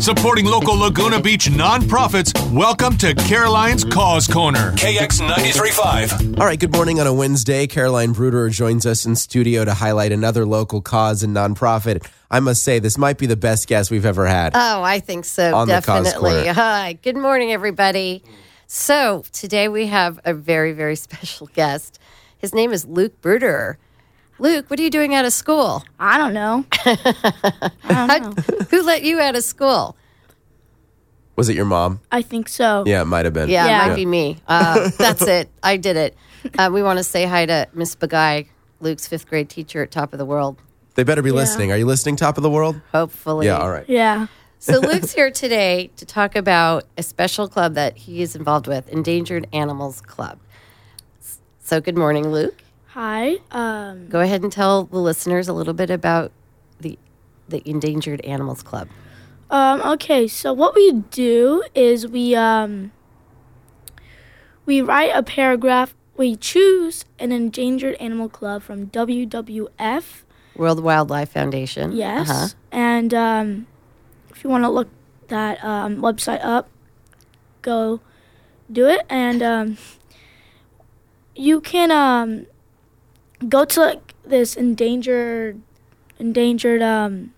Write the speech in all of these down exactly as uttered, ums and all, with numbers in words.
Supporting local Laguna Beach nonprofits, welcome to Caroline's Cause Corner. K X ninety-three point five. All right, good morning on a Wednesday. Caroline Bruder joins us in studio to highlight another local cause and nonprofit. I must say, this might be the best guest we've ever had. Oh, I think so, on definitely. The Cause Corner. Hi, good morning, everybody. So today we have a very, very special guest. His name is Luke Bruder. Luke, what are you doing out of school? I don't know. I don't know. Who let you out of school? Was it your mom? I think so. Yeah, it might have been. Yeah, Yeah. it might be me. Uh, that's it. I did it. Uh, we want to say hi to Miss Bagay, Luke's fifth grade teacher at Top of the World. They better be Yeah. listening. Are you listening, Top of the World? Hopefully. Yeah, all right. Yeah. So Luke's here today to talk about a special club that he is involved with, Endangered Animals Club. So good morning, Luke. Hi. Um, Go ahead and tell the listeners a little bit about the the Endangered Animals Club. um, okay, so what we do is we um, we write a paragraph. We choose an endangered animal club from W W F. World Wildlife Foundation. Yes. Uh-huh. And um, if you want to look that um, website up, go do it. And um, you can um, go to like, this endangered endangered um,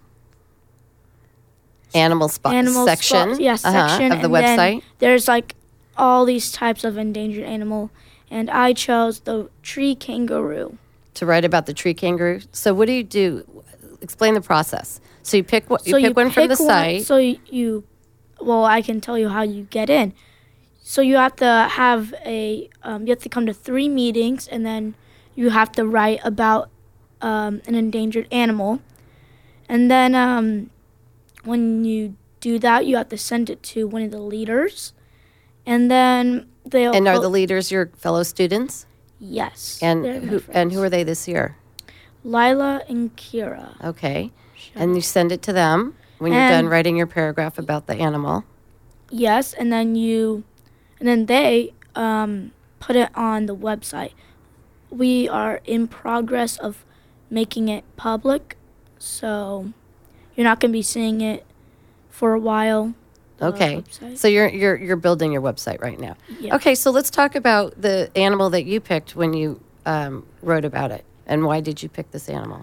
Animal spot animal section. spot- yeah, uh-huh, section of the and then website. there's like all these types of endangered animal, and I chose the tree kangaroo. To write about the tree kangaroo. So what do you do? Explain the process. So you pick what you So pick one from the pick one- site. So you, you, well, I can tell you how you get in. So you have to have a, um, you have to come to three meetings, and then you have to write about um, an endangered animal, and then um, when you do that, you have to send it to one of the leaders, and then they'll. and are the vote- leaders your fellow students? Yes. And they're my who and who friends. are they this year? Lila and Kira. Okay. And you send it to them when you're And- done writing your paragraph about the animal. Yes, and then you, and then they um, put it on the website. We are in progress of making it public, so you're not going to be seeing it for a while. the Okay. website. So you're you're you're building your website right now. Yeah. Okay, so let's talk about the animal that you picked when you um, wrote about it. And why did you pick this animal?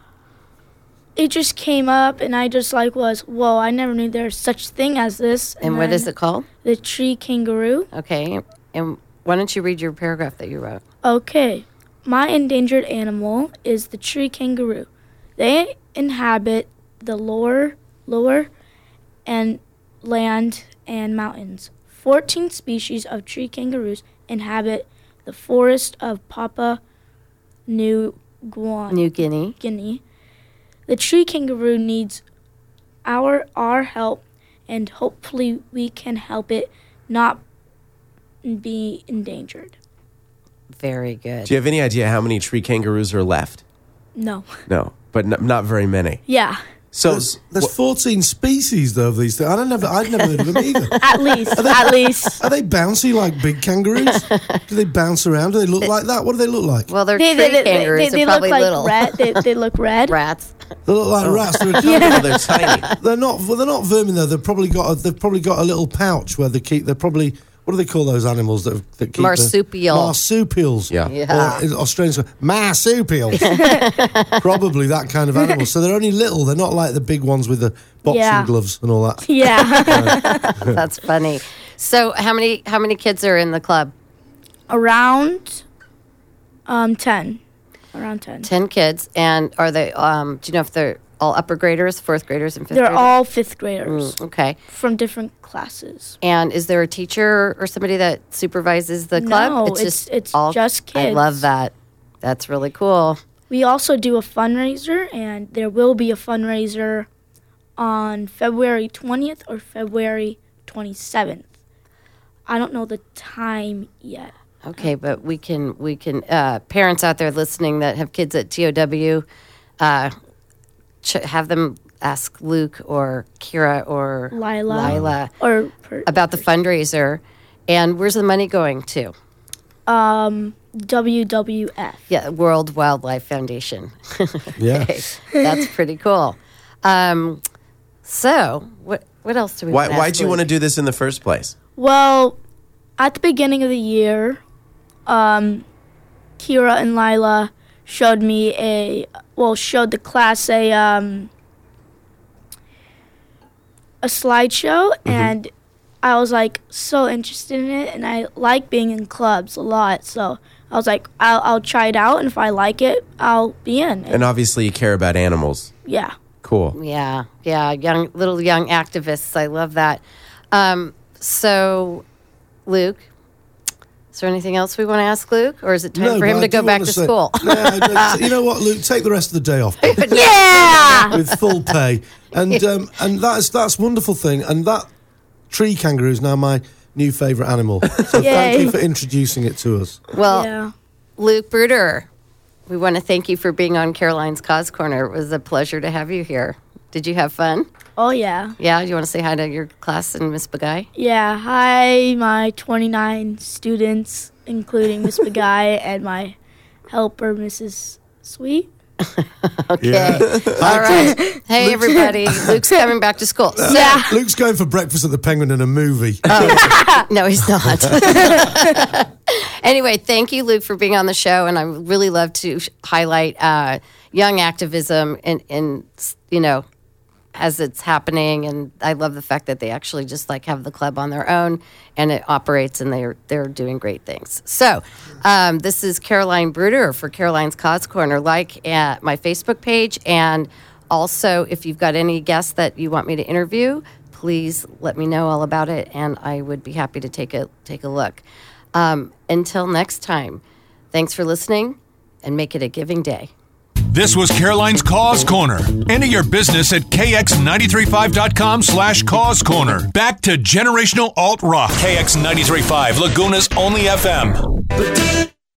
It just came up, and I just like was, whoa, I never knew there's such thing as this. And what is then it called? The tree kangaroo. Okay. And why don't you read your paragraph that you wrote? Okay. My endangered animal is the tree kangaroo. They inhabit the lower, lower, and land and mountains. Fourteen species of tree kangaroos inhabit the forest of Papua New Guinea. New Guinea. Guinea. The tree kangaroo needs our our help, and hopefully we can help it not be endangered. Very good. Do you have any idea how many tree kangaroos are left? No. No, but n- not very many. Yeah. So, There's, there's fourteen species though of these things. I don't never, I've never heard of them either. At least. At least. Are they bouncy like big kangaroos? Do they bounce around? Do they look like that? What do they look like? Well, they're They, tree they, they, kangaroos. they, they They're look probably like little. red. They, they look red. Rats. They look like rats. They're, a kind oh, of- they're tiny. they're not. Well, they're not vermin though. They've probably got. A, they've probably got a little pouch where they keep. They're probably. What do they call those animals that, that keep Marsupial. The, marsupials. Yeah. Yeah. Or in Australians, marsupials. Probably that kind of animal. So they're only little. They're not like the big ones with the boxing Yeah. gloves and all that. Yeah. That's funny. So how many how many kids are in the club? Around um ten. Around ten. Ten kids. And are they um do you know if they're all upper graders, fourth graders and fifth They're graders? all fifth graders Mm, okay. from different classes. And is there a teacher or somebody that supervises the club? No, it's- it's just I kids. love that. That's really cool. We also do a fundraiser, and there will be a fundraiser on February twentieth or February twenty-seventh. I don't know the time yet. Okay, but we can we can uh, parents out there listening that have kids at T O W, uh, ch- have them ask Luke or Kira or Lila. Lila Or per, about the fundraiser, and where's the money going to? um, W W F. Yeah, World Wildlife Foundation. Yeah. Okay, that's pretty cool. Um, so, what What else do we Why, want to why'd ask you Luke? want to do this in the first place? Well, at the beginning of the year, um, Kira and Lila showed me a, well, showed the class a, um, a slideshow, mm-hmm. and I was like so interested in it, and I like being in clubs a lot, so I was like, I'll, I'll try it out, and if I like it, I'll be in. And obviously you care about animals. Yeah. Cool. Yeah, yeah, young little young activists. I love that. Um, so, Luke, is there anything else we want to ask Luke, or is it time no, for him I to go do back wanna to say- school? No, you know what, Luke? Take the rest of the day off Yeah! with full pay, and um, and that's that's a wonderful thing. And that tree kangaroo is now my new favourite animal. So thank Yay. you for introducing it to us. Well, Yeah. Luke Bruder, we want to thank you for being on Caroline's Cause Corner. It was a pleasure to have you here. Did you have fun? Oh, yeah. Yeah, you want to say hi to your class and Miss Bagay? Yeah. Hi, my twenty-nine students, including Miss Bagay and my helper, Missus Sweet. Okay. Yeah. All right. Hey, everybody. Luke's coming back to school. So, Yeah. Luke's going for breakfast at the Penguin in a movie. no, he's not. Anyway, thank you, Luke, for being on the show. And I really love to sh- highlight uh, young activism and, and, you know, as it's happening. And I love the fact that they actually just like have the club on their own and it operates and they're they're doing great things. So um, this is Caroline Bruder for Caroline's Cause Corner. Like at my Facebook page, and also if you've got any guests that you want me to interview, please let me know all about it, and I would be happy to take a take a look. Um, until next time, thanks for listening, and make it a giving day. This was Caroline's Cause Corner. Enter your business at K X nine three five dot com slash cause corner. Back to generational alt rock. K X nine three five, Laguna's only F M.